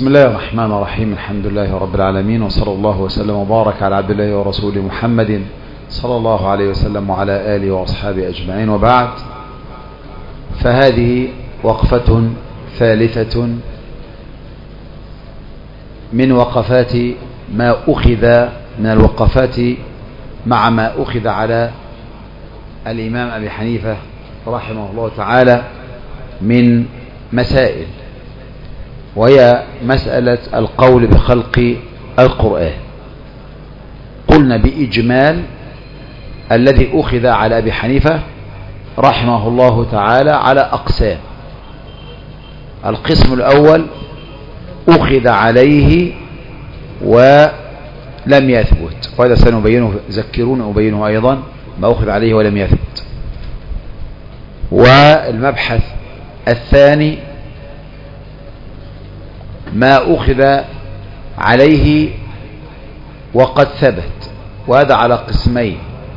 بسم الله الرحمن الرحيم. الحمد لله رب العالمين، وصلى الله وسلم وبارك على عبد الله ورسوله محمد صلى الله عليه وسلم وعلى آله وأصحابه أجمعين، وبعد. فهذه وقفة ثالثة من وقفات ما أخذ من الوقفات مع ما أخذ على الإمام أبي حنيفة رحمه الله تعالى من مسائل، وهي مسألة القول بخلق القرآن. قلنا بإجمال الذي أخذ على أبي حنيفة رحمه الله تعالى على أقسام. القسم الأول أخذ عليه ولم يثبت، وهذا سنبينه، ذكرون أبينه أيضا ما أخذ عليه ولم يثبت. والمبحث الثاني ما أخذ عليه وقد ثبت، وهذا على قسمين: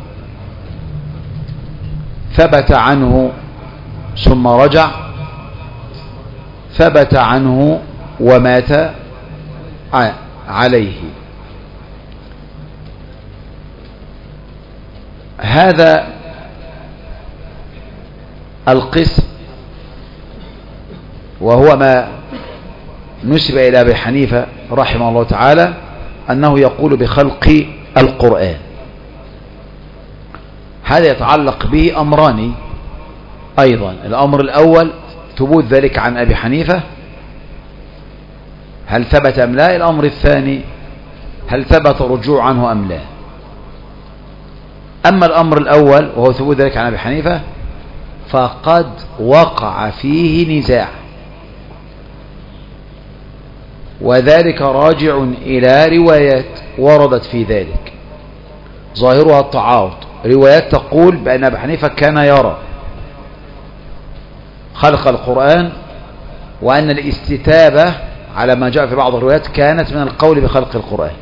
ثبت عنه ثم رجع، ثبت عنه ومات عليه. هذا القسم وهو ما نسب إلى أبي حنيفة رحمه الله تعالى أنه يقول بخلق القرآن. هذا يتعلق به أمران أيضا: الأمر الأول ثبوت ذلك عن أبي حنيفة، هل ثبت أم لا؟ الأمر الثاني هل ثبت رجوع عنه أم لا؟ أما الأمر الأول وهو ثبوت ذلك عن أبي حنيفة فقد وقع فيه نزاع، وذلك راجع إلى روايات وردت في ذلك ظاهرها التعارض. روايات تقول بأن أبي حنيفة كان يرى خلق القرآن، وأن الاستتابة على ما جاء في بعض الروايات كانت من القول بخلق القرآن،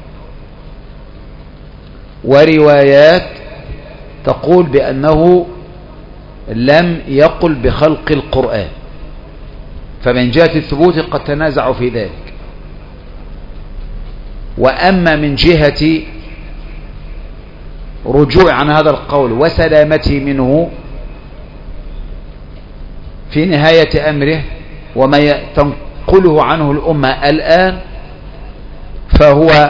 وروايات تقول بأنه لم يقل بخلق القرآن. فمن جهة الثبوت قد تنازعوا في ذلك. وأما من جهة رجوع عن هذا القول وسلامته منه في نهاية أمره وما تنقله عنه الأمة الآن، فهو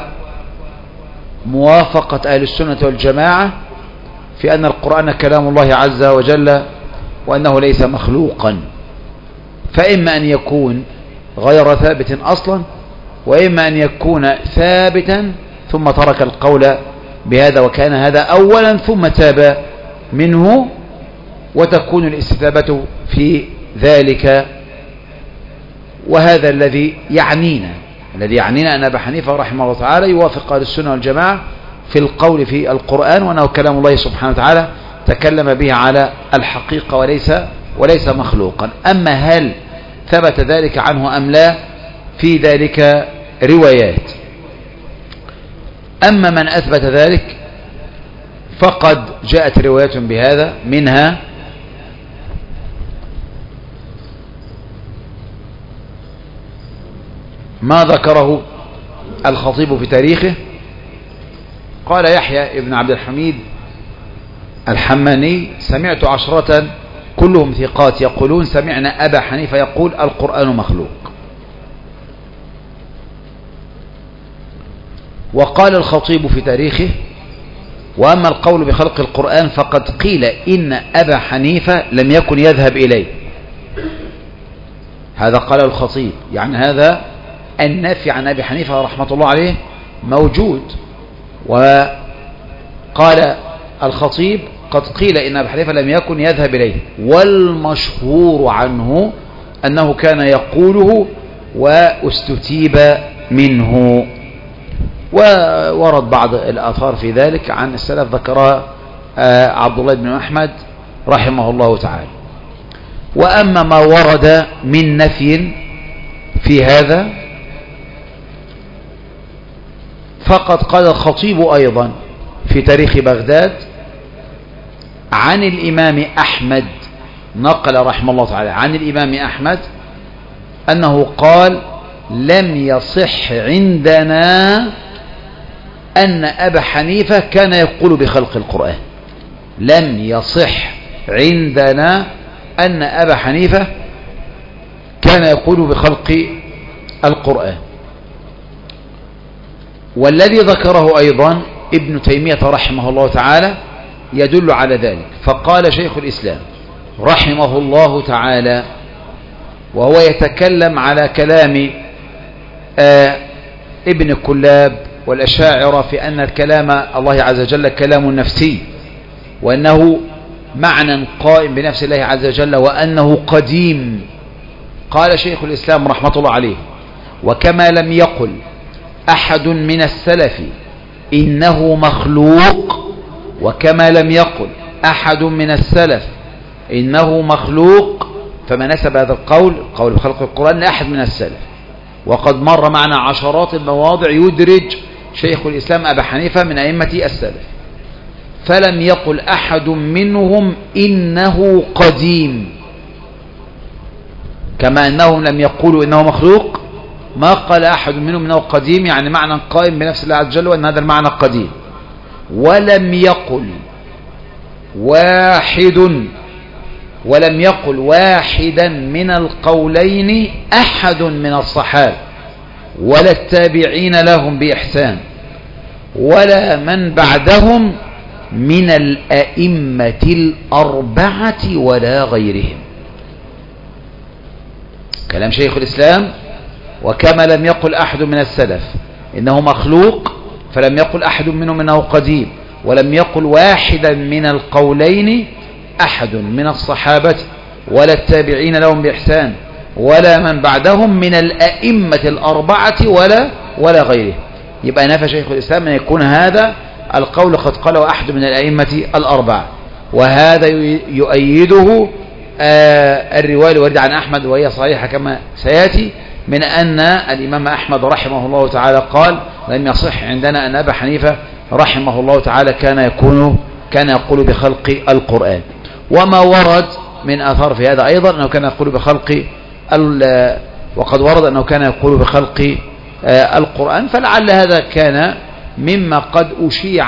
موافقة أهل السنة والجماعة في أن القرآن كلام الله عز وجل، وأنه ليس مخلوقا. فإما أن يكون غير ثابت أصلا، وإما أن يكون ثابتا ثم ترك القول بهذا وكان هذا أولا ثم تاب منه، وتكون الاستتابة في ذلك. وهذا الذي يعنينا أن أبا حنيفة رحمه الله تعالى يوافق أهل السنة والجماعة في القول في القرآن، وأنه كلام الله سبحانه وتعالى تكلم به على الحقيقة وليس مخلوقا. أما هل ثبت ذلك عنه أم لا؟ في ذلك روايات. أما من أثبت ذلك فقد جاءت روايات بهذا، منها ما ذكره الخطيب في تاريخه. قال يحيى ابن عبد الحميد الحماني: سمعت عشرة كلهم ثقات يقولون سمعنا أبا حنيفة يقول القرآن مخلوق. وقال الخطيب في تاريخه: وأما القول بخلق القرآن فقد قيل إن أبا حنيفة لم يكن يذهب إليه. هذا قال الخطيب، يعني هذا النفي عن أبي حنيفة رحمة الله عليه موجود. وقال الخطيب: قد قيل إن أبا حنيفة لم يكن يذهب إليه، والمشهور عنه أنه كان يقوله واستتيب منه. وورد بعض الآثار في ذلك عن السلف ذكرها عبد الله بن أحمد رحمه الله تعالى. وأما ما ورد من نفي في هذا فقد قال الخطيب أيضا في تاريخ بغداد عن الإمام أحمد، نقل رحمه الله تعالى عن الإمام أحمد أنه قال: لم يصح عندنا أن أبا حنيفة كان يقول بخلق القرآن. لم يصح عندنا أن أبا حنيفة كان يقول بخلق القرآن. والذي ذكره أيضا ابن تيمية رحمه الله تعالى يدل على ذلك. فقال شيخ الإسلام رحمه الله تعالى وهو يتكلم على كلام ابن كلاب والأشاعرة في أن الكلام الله عز وجل كلام نفسي، وأنه معنى قائم بنفس الله عز وجل، وأنه قديم. قال شيخ الإسلام رحمة الله عليه: وكما لم يقل أحد من السلف إنه مخلوق، وكما لم يقل أحد من السلف إنه مخلوق، فما نسب هذا القول بخلق القرآن لأحد من السلف. وقد مر معنا عشرات المواضع يدرج شيخ الإسلام أبا حنيفة من أئمة السلف، فلم يقل أحد منهم إنه قديم، كما أنهم لم يقولوا إنه مخلوق. ما قال أحد منهم إنه قديم، يعني معنى قائم بنفس الله عز وجل، وأن هذا المعنى قديم. ولم يقل واحدا من القولين أحد من الصحابة ولا التابعين لهم بإحسان ولا من بعدهم من الأئمة الأربعة ولا غيرهم. كلام شيخ الإسلام: وكما لم يقل أحد من السلف إنه مخلوق، فلم يقل أحد منهم إنه قديم، ولم يقل واحدا من القولين أحد من الصحابة ولا التابعين لهم بإحسان ولا من بعدهم من الأئمة الأربعة ولا غيره. يبقى نفى شيخ الإسلام أن يكون هذا القول قد قاله أحد من الأئمة الأربعة. وهذا يؤيده الرواية الواردة عن أحمد، وهي صحيحة كما سيأتي، من أن الإمام أحمد رحمه الله تعالى قال: لم يصح عندنا أن أبا حنيفة رحمه الله تعالى كان يقول بخلق القرآن. وما ورد من آثار في هذا أيضا أنه كان يقول بخلق وقد ورد أنه كان يقول بخلق القرآن، فلعل هذا كان مما قد أشيع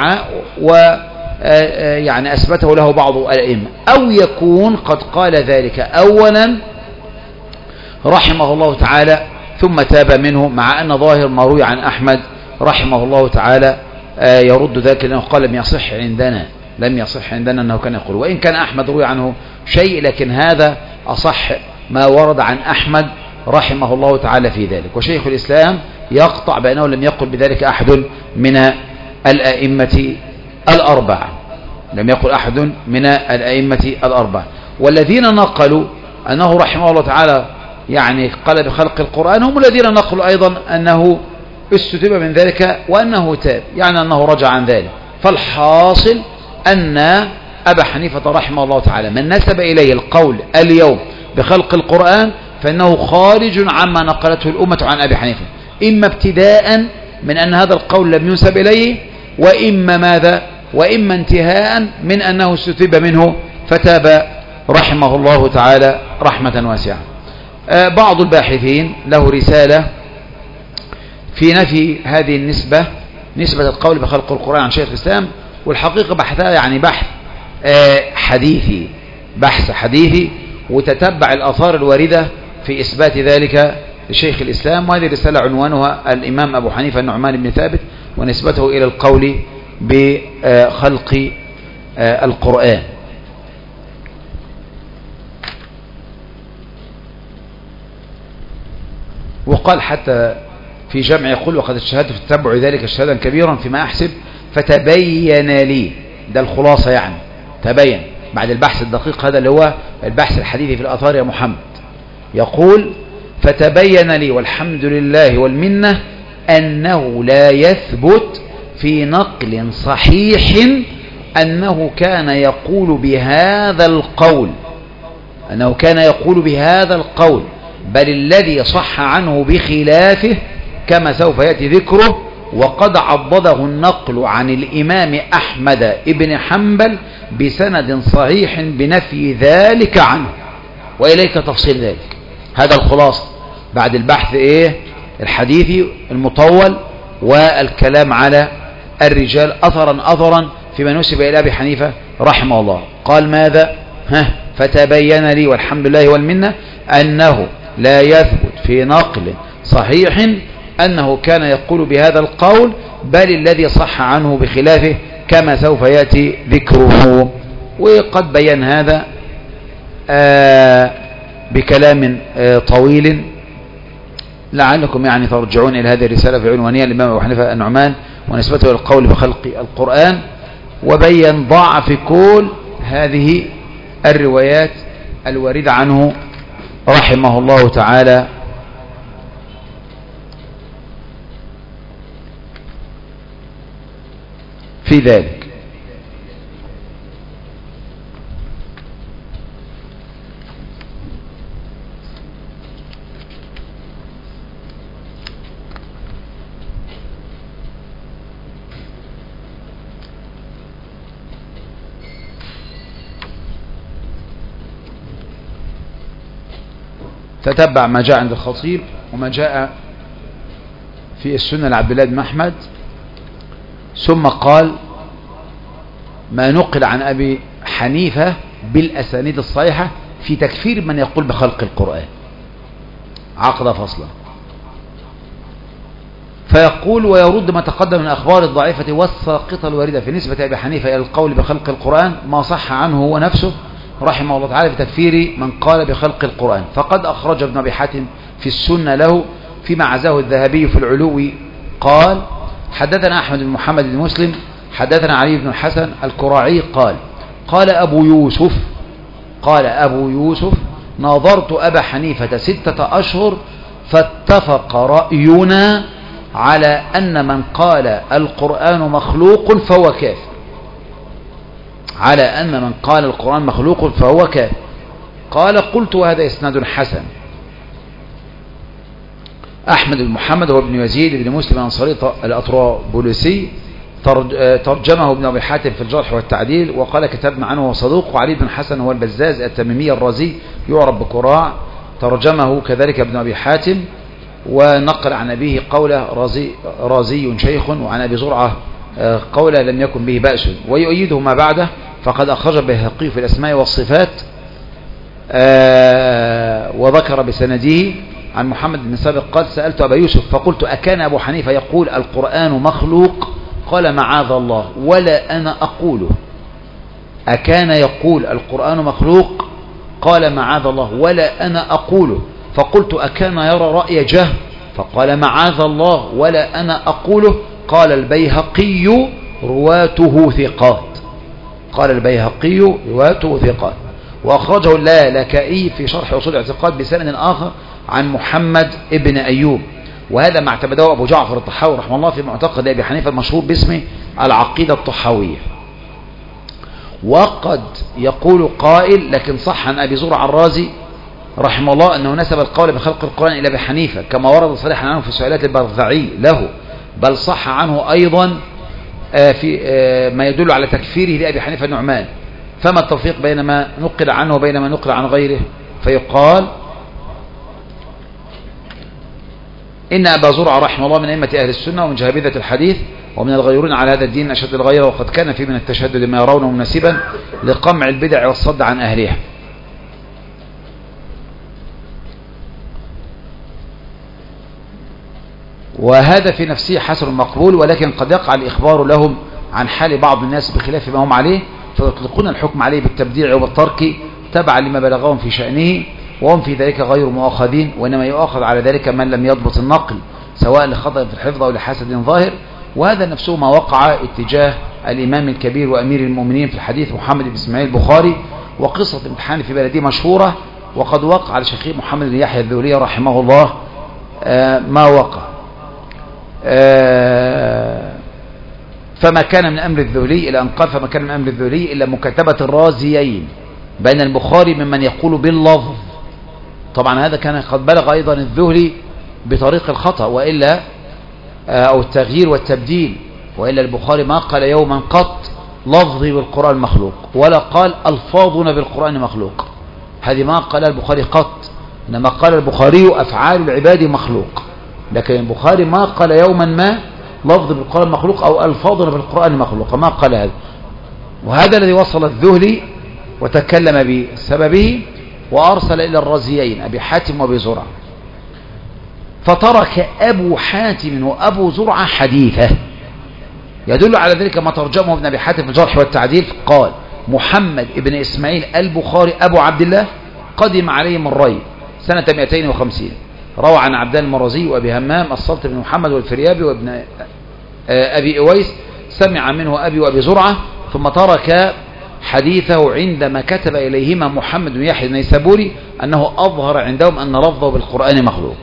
يعني أثبته له بعض الأئمة، أو يكون قد قال ذلك أولا رحمه الله تعالى ثم تاب منه، مع أن ظاهر ما روي عن أحمد رحمه الله تعالى يرد ذلك، لأنه قال لم يصح عندنا أنه كان يقول. وإن كان أحمد روي عنه شيء، لكن هذا أصح ما ورد عن أحمد رحمه الله تعالى في ذلك. وشيخ الإسلام يقطع بأنه لم يقل بذلك أحد من الأئمة الأربعة، لم يقل أحد من الأئمة الأربعة. والذين نقلوا أنه رحمه الله تعالى يعني قال بخلق القرآن هم الذين نقلوا أيضا أنه استتب من ذلك وأنه تاب، يعني أنه رجع عن ذلك. فالحاصل أن أبا حنيفة رحمه الله تعالى من نسب إليه القول اليوم بخلق القرآن فإنه خارج عما نقلته الأمة عن أبي حنيفة، إما ابتداء من أن هذا القول لم ينسب إليه، وإما ماذا؟ وإما انتهاء من أنه استتب منه فتاب رحمه الله تعالى رحمة واسعة. بعض الباحثين له رسالة في نفي هذه نسبة القول بخلق القرآن عن شيخ الإسلام، والحقيقة بحثها يعني بحث حديثي وتتبع الآثار الواردة في إثبات ذلك لشيخ الإسلام. وهذه الرسالة عنوانها الإمام أبو حنيفة النعمان بن ثابت ونسبته إلى القول بخلق القرآن. وقال حتى في جمع يقول: وقد اجتهدت في التتبع ذلك اجتهادا كبيرا فيما أحسب فتبين لي، ده الخلاصة يعني، تبين بعد البحث الدقيق، هذا اللي هو البحث الحديثي في الآثار يا محمد. يقول: فتبين لي والحمد لله والمنة أنه لا يثبت في نقل صحيح أنه كان يقول بهذا القول، بل الذي صح عنه بخلافه كما سوف يأتي ذكره. وقد عضده النقل عن الإمام أحمد ابن حنبل بسند صحيح بنفي ذلك عنه، وإليك تفصيل ذلك. هذا الخلاصة بعد البحث الحديث المطول والكلام على الرجال أثرا فيما نسب إلى أبي حنيفة رحمه الله. قال ماذا؟ فتبين لي والحمد لله والمنة أنه لا يثبت في نقل صحيح أنه كان يقول بهذا القول، بل الذي صح عنه بخلافه كما سوف يأتي ذكره. وقد بين هذا بكلام طويل، لعلكم يعني ترجعون إلى هذه الرسالة في عنوانها الإمام أبو حنيفة النعمان ونسبته إلى القول بخلق القرآن، وبين ضعف كل هذه الروايات الواردة عنه رحمه الله تعالى. في ذلك تتبع ما جاء عند الخطيب وما جاء في السنة لعبد الله بن أحمد، ثم قال ما نقل عن أبي حنيفة بالأسانيد الصحيحة في تكفير من يقول بخلق القرآن، عقد فصلا. فيقول ويرد ما تقدم من الأخبار الضعيفة والساقطة الواردة في نسبة أبي حنيفة إلى القول بخلق القرآن ما صح عنه هو نفسه رحمه الله تعالى في تكفير من قال بخلق القرآن. فقد أخرج ابن أبي حاتم في السنة له فيما عزاه الذهبي في العلو قال حدثنا أحمد بن محمد بن مسلم حدثنا علي بن الحسن الكراعي قال أبو يوسف ناظرت أبا حنيفة 6 أشهر فاتفق رأينا على أن من قال القرآن مخلوق فهو كافر، على أن من قال القرآن مخلوق فهو كافر. قال قلت وهذا إسناد حسن. أحمد بن محمد هو ابن يزيد بن مسلم الأنصاري الأطرابلسي، ترجمه ابن أبي حاتم في الجرح والتعديل وقال كتبنا عنه وصدوق. وعلي بن حسن هو البزاز التميمي الرازي يعرف بكراع، ترجمه كذلك ابن أبي حاتم ونقل عن أبيه قوله رازي شيخ، وعن أبي زرعة قوله لم يكن به بأس. ويؤيده ما بعده فقد أخرج البيهقي في الأسماء والصفات وذكر بسنده عن محمد بن سابق قال سألت أبا يوسف فقلت أكان أبو حنيفة يقول القرآن مخلوق؟ قال معاذ الله ولا أنا أقوله. أكان يقول القرآن مخلوق؟ قال معاذ الله ولا أنا أقوله. فقلت أكان يرى رأي جهم؟ فقال معاذ الله ولا أنا أقوله. قال البيهقي رواته ثقات. قال البيهقي رواته ثقات. وأخرجه اللالكائي في شرح أصول الاعتقاد بسند آخر عن محمد ابن أيوب، وهذا ما اعتمده أبو جعفر الطحاوي رحمه الله في معتقد أبي حنيفة المشهور باسم العقيدة الطحاوية. وقد يقول قائل لكن صح عن أبي زرع الرازي رحمه الله أنه نسب القول بخلق القرآن إلى أبي حنيفة كما ورد صريحا عنه في سؤالات البرذعي له، بل صح عنه أيضا في ما يدل على تكفيره لأبي حنيفة النعمان. فما التوفيق بين ما نقل عنه وبين ما نقل عن غيره؟ فيقال إن أبا زرع رحمه الله من أئمة أهل السنة ومن جهابذة الحديث ومن الغيرون على هذا الدين أشد الغيرة، وقد كان في من التشدد ما يرونه مناسبا لقمع البدع والصد عن أهلها. وهذا في نفسه حسن مقبول، ولكن قد يقع الإخبار لهم عن حال بعض الناس بخلاف ما هم عليه فيطلقون الحكم عليه بالتبديع وبالترك تبعا لما بلغهم في شأنه، وهم في ذلك غير مؤاخذين، وإنما يؤاخذ على ذلك من لم يضبط النقل سواء لخطأ في الحفظ أو لحسد ظاهر. وهذا نفسه ما وقع اتجاه الإمام الكبير وأمير المؤمنين في الحديث محمد بن إسماعيل البخاري، وقصة امتحان في بلده مشهورة، وقد وقع على شيخ محمد بن يحيى الذولي رحمه الله ما وقع. فما كان من أمر الذولي إلى أن قال فما كان من أمر الذولي إلا مكاتبة الرازيين بين البخاري ممن يقول باللفظ. طبعا هذا كان قد بلغ أيضا الذهلي بطريق الخطأ وإلا أو التغيير والتبديل، وإلا البخاري ما قال يوما قط لفظي بالقرآن مخلوق ولا قال ألفاظنا بالقرآن مخلوق، هذه ما قال البخاري قط، إنما قال البخاري أفعال العباد مخلوق، لكن البخاري ما قال يوما ما لفظ بالقرآن مخلوق أو ألفاظنا بالقرآن مخلوق، ما قال هذا. وهذا الذي وصل الذهلي وتكلم بسببه وأرسل إلى الرزيين أبي حاتم وأبي زرعة، فترك أبو حاتم وأبو زرعة حديثه. يدل على ذلك ما ترجمه ابن أبي حاتم في الجرح والتعديل، قال محمد ابن إسماعيل البخاري أبو عبد الله قدم عليه من ري سنة 250، روى عن عبدان المرزي وأبي همام السلط بن محمد والفريابي وابن أبي إويس، سمع منه أبي وأبي زرعة، ثم ترك حديثه عندما كتب إليهما محمد بن يحيى النيسابوري أنه أظهر عندهم أن لفظه بالقرآن مخلوق.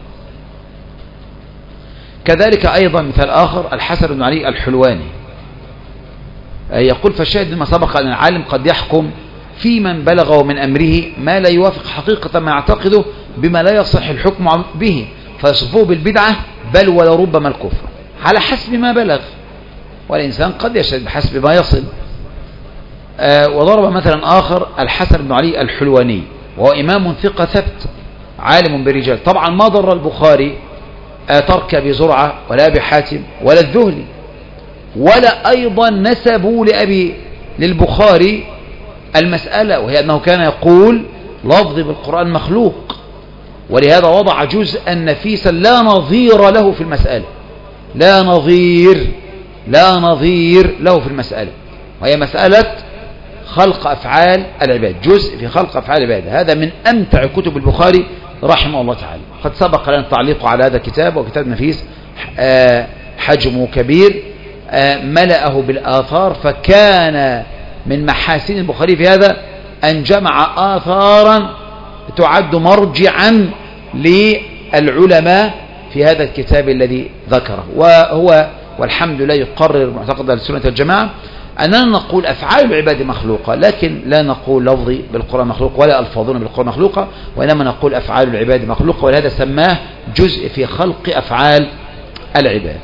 كذلك أيضا مثال آخر الحسن بن علي الحلواني يقول: فالشاهد ما سبق أن العالم قد يحكم في من بلغه من أمره ما لا يوافق حقيقة ما يعتقده بما لا يصح الحكم به، فيصفوه بالبدعة بل ولربما الكفر على حسب ما بلغ، والإنسان قد يشهد بحسب ما يصل. وضرب مثلا آخر الحسن بن علي الحلواني، وهو إمام ثقة ثبت عالم برجال. طبعا ما ضر البخاري ترك أبي زرعة ولا أبي حاتم ولا الذهلي، ولا أيضا نسبوا للبخاري المسألة، وهي أنه كان يقول لفظ بالقرآن مخلوق، ولهذا وضع جزءا نفيسا لا نظير له في المسألة، لا نظير له في المسألة، وهي مسألة خلق أفعال العباد، جزء في خلق أفعال العباد. هذا من أمتع كتب البخاري رحمه الله تعالى. قد سبق لنا التعليق على هذا الكتاب، وكتاب نفيس حجمه كبير، ملأه بالآثار، فكان من محاسن البخاري في هذا أن جمع آثارا تعد مرجعا للعلماء في هذا الكتاب الذي ذكره. وهو والحمد لله يقرر معتقد السنة والجماعة أننا نقول أفعال العباد مخلوقة، لكن لا نقول لفظي بالقرآن مخلوق ولا ألفاظنا بالقرآن مخلوقة، وإنما نقول أفعال العباد مخلوقة، ولهذا سماه جزء في خلق أفعال العباد.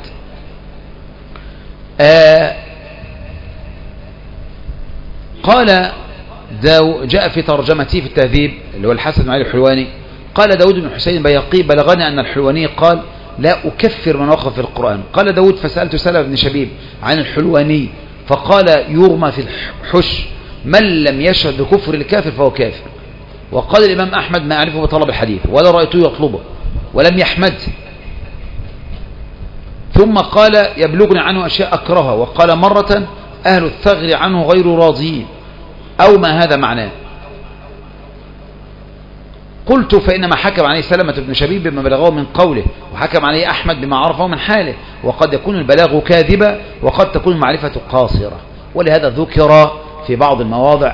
قال جاء في ترجمته في التهذيب اللي هو الحسن بن علي الحلواني، قال داود بن حسين البيهقي: بلغني أن الحلواني قال: لا أكفر من وقف في القرآن. قال داود: فسألت سلمة بن شبيب عن الحلواني فقال: يرمى في الحش، من لم يشهد بكفر الكافر فهو كافر. وقال الإمام أحمد: ما أعرفه بطلب الحديث ولا رأيته يطلبه ولم يحمد. ثم قال: يبلغني عنه أشياء أكرهها. وقال مرة: أهل الثغر عنه غير راضيين، أو ما هذا معناه. قلت: فإنما حكم عليه سلمة بن شبيب بما بلغه من قوله، وحكم عليه أحمد بما عرفه من حاله، وقد يكون البلاغ كاذبا وقد تكون المعرفة قاصرة. ولهذا ذكر في بعض المواضع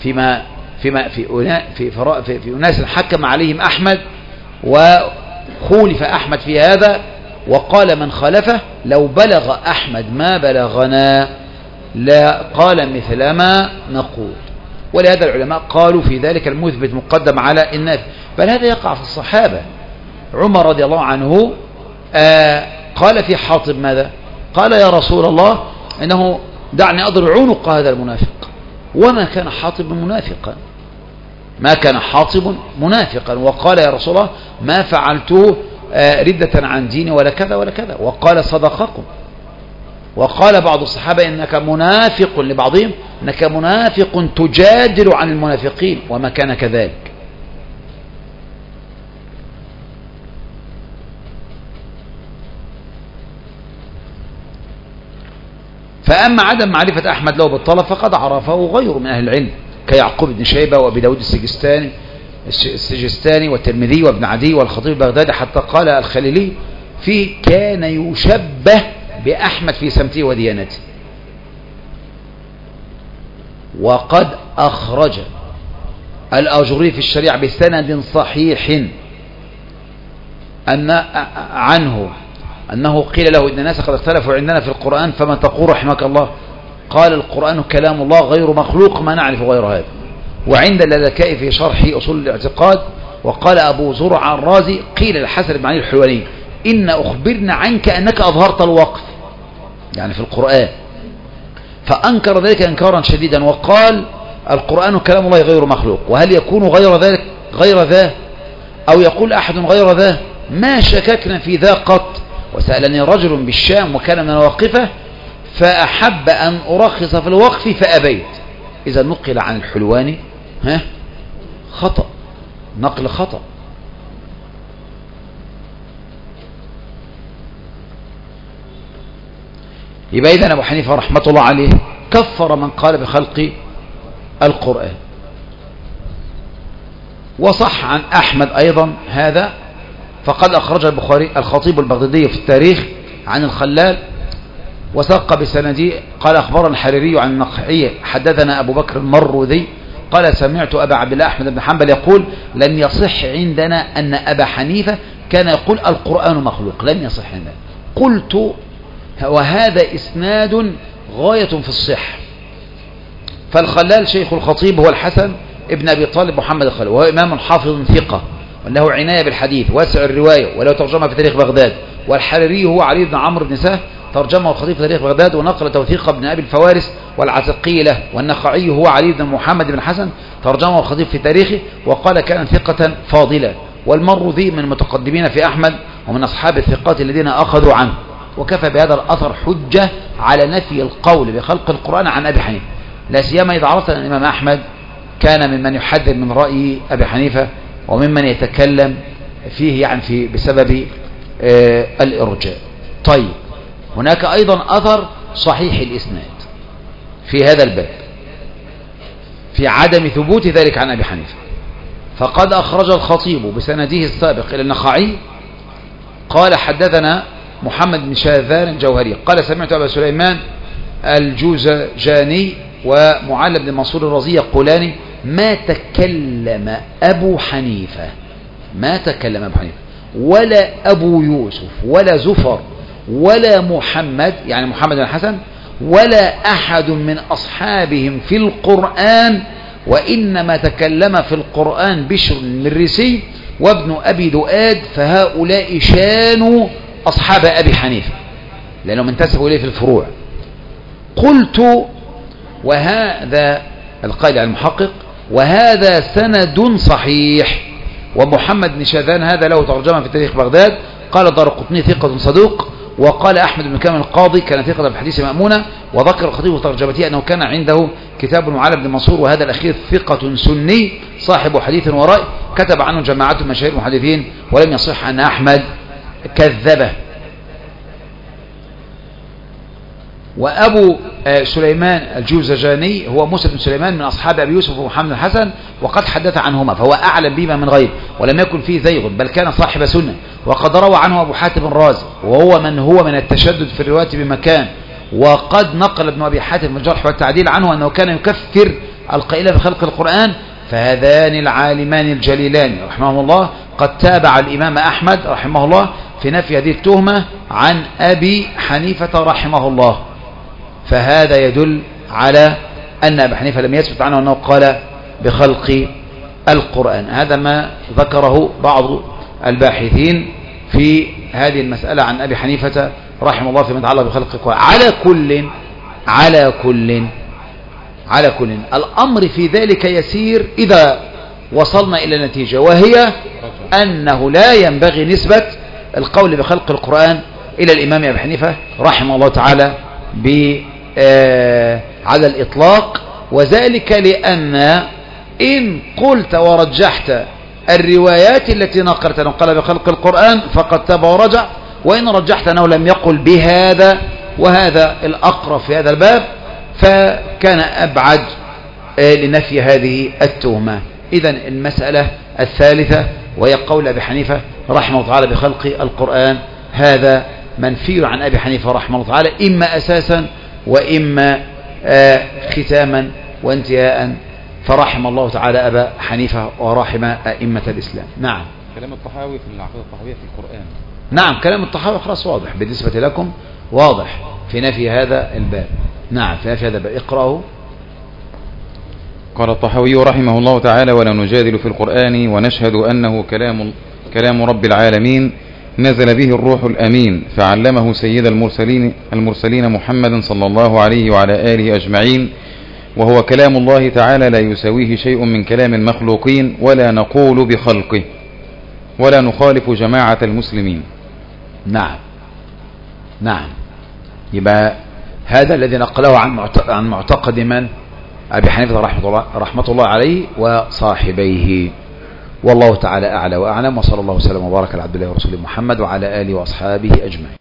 في أناس حكم عليهم أحمد وخولف أحمد في هذا، وقال من خالفه: لو بلغ أحمد ما بلغنا لا قال مثل ما نقول. ولهذا العلماء قالوا في ذلك المثبت مقدم على النافي، بل هذا يقع في الصحابة. عمر رضي الله عنه قال في حاطب ماذا؟ قال: يا رسول الله إنه دعني أضرب عنق هذا المنافق. وما كان حاطب منافقا، ما كان حاطب منافقا. وقال: يا رسول الله ما فعلته ردة عن ديني ولا كذا ولا كذا. وقال: صدقكم. وقال بعض الصحابة: إنك منافق، لبعضهم: إنك منافق تجادل عن المنافقين، وما كان كذلك. فأما عدم معرفة أحمد له بالطلب فقد عرفه غيره من أهل العلم كيعقوب بن شيبة وأبي داود السجستاني والترمذي وابن عدي والخطيب البغدادي، حتى قال الخليلي فيه: كان يشبه بأحمد في سمته وديانته. وقد أخرج الآجري في الشريعة بسند صحيح عنه أنه قيل له: إن الناس قد اختلفوا عندنا في القرآن فما تقول رحمك الله؟ قال: القرآن كلام الله غير مخلوق، ما نعرف غير هذا. وعند اللالكائي في شرح أصول الاعتقاد، وقال أبو زرع الرازي: قيل للحسن بن علي الحلواني: إن أخبرنا عنك أنك أظهرت الوقف، يعني في القرآن، فأنكر ذلك إنكارا شديدا، وقال: القرآن كلام الله غير مخلوق، وهل يكون غير ذلك غير ذا، أو يقول أحد غير ذا؟ ما شككنا في ذا قط. وسألني رجل بالشام وكان من الواقفة فأحب أن أرخص في الوقف فأبيت. إذا نقل عن الحلواني خطأ، نقل خطأ. يبقى إذن أبو حنيفة رحمة الله عليه كفر من قال بخلق القرآن. وصح عن أحمد أيضا هذا، فقد أخرج البخاري الخطيب البغدادي في التاريخ عن الخلال وساق بسندي قال أخبرنا الحريري عن النخعي حدثنا أبو بكر المروذي قال سمعت أبا عبد الله أحمد بن حنبل يقول لم يصح عندنا أن أبا حنيفة كان يقول القرآن مخلوق، لم يصح عندنا. قلت وهذا إسناد غاية في الصحة. فالخلال شيخ الخطيب هو الحسن ابن أبي طالب محمد الخلال، وهو إمام حافظ ثقة وله عناية بالحديث واسع الرواية وله ترجمة في تاريخ بغداد. والحريري هو علي بن عمرو بن سهل ترجمه الخطيب في تاريخ بغداد ونقل توثيق ابن أبي الفوارس والعتقي له. والنخعي هو علي بن محمد بن حسن ترجمه الخطيب في تاريخه وقال كان ثقة فاضلة. والمروذي من المتقدمين في أحمد ومن أصحاب الثقات الذين أخذوا عنه. وكفى بهذا الأثر حجة على نفي القول بخلق القرآن عن أبي حنيفة، لا سيما إذا عرفت أن الإمام أحمد كان ممن يحذر من رأي أبي حنيفة وممن يتكلم فيه يعني بسبب الإرجاء. طيب، هناك أيضا أثر صحيح الإسناد في هذا الباب في عدم ثبوت ذلك عن أبي حنيفة. فقد أخرج الخطيب بسنده السابق إلى النخعي قال حدثنا محمد بن شاذان الجوهري قال سمعت أبا سليمان الجوزجاني ومعل بن منصور الرازي يقولان ما تكلم أبو حنيفة ولا أبو يوسف ولا زفر ولا محمد يعني محمد بن الحسن ولا أحد من أصحابهم في القرآن، وإنما تكلم في القرآن بشر المريسي وابن أبي دؤاد، فهؤلاء شانوا أصحاب أبي حنيفة لأنهم انتسبوا إليه في الفروع. قلت وهذا القائل عن المحقق وهذا سند صحيح. ومحمد بن شاذان هذا له ترجمة في تاريخ بغداد قال الدارقطني ثقة صدوق، وقال أحمد بن كامل القاضي كان ثقة في الحديث مأمونة، وذكر الخطيب في ترجمته أنه كان عنده كتاب معل بن منصور وهذا الأخير ثقة سني صاحب حديث ورأي كتب عنه جماعة مشاهير المحدثين ولم يصح أن أحمد كذبه. وأبو سليمان الجوزجاني هو موسى بن سليمان من أصحاب أبي يوسف ومحمد الحسن وقد حدث عنهما، فهو أعلم بما من غيره ولم يكن فيه زيغ بل كان صاحب سنة. وقد روى عنه أبو حاتم الرازي وهو من التشدد في الرواية بمكان. وقد نقل ابن أبي حاتم من الجرح والتعديل عنه أنه كان يكفر القائل بخلق القرآن. فهذان العالمان الجليلان رحمه الله قد تابع الإمام أحمد رحمه الله في نفي هذه التهمة عن أبي حنيفة رحمه الله. فهذا يدل على أن أبي حنيفة لم يثبت عنه أنه قال بخلق القرآن. هذا ما ذكره بعض الباحثين في هذه المسألة عن أبي حنيفة رحمه الله فيما يتعلق بخلق القرآن. على كل الأمر في ذلك يسير إذا وصلنا إلى نتيجة، وهي أنه لا ينبغي نسبة القول بخلق القرآن إلى الإمام أبي حنيفة رحمه الله تعالى على الإطلاق. وذلك لأن إن قلت ورجحت الروايات التي نقلت أنه قال بخلق القرآن فقد تاب ورجع، وإن رجحت أنه لم يقل بهذا وهذا الأقرب في هذا الباب فكان أبعد لنفي هذه التهمة. إذن المسألة الثالثة وهي قول أبي حنيفة رحمه الله تعالى بخلق القرآن، هذا منفي عن أبي حنيفة رحمه الله تعالى إما أساسا وإما ختاما وانتهاء، فرحم الله تعالى أبا حنيفة ورحم أئمة الإسلام. نعم. كلام الطحاوي في العقيدة الطحاوية في القرآن. نعم، كلام الطحاوي خلاص واضح بالنسبة لكم، واضح في نفي هذا الباب. نعم، في نفي هذا الباب. اقرأه. قال الطحاوي رحمه الله تعالى: ولا نجادل في القرآن ونشهد أنه كلام رب العالمين نزل به الروح الأمين فعلمه سيد المرسلين محمد صلى الله عليه وعلى آله أجمعين، وهو كلام الله تعالى لا يساويه شيء من كلام المخلوقين ولا نقول بخلقه. ولا نخالف جماعة المسلمين. نعم نعم. يبقى هذا الذي نقله عن معتقد من؟ أبي حنيفة رحمة الله عليه وصاحبيه. والله تعالى أعلى وأعلم، وصلى الله وسلم وبارك على عبد الله ورسوله محمد وعلى آله وأصحابه أجمعين.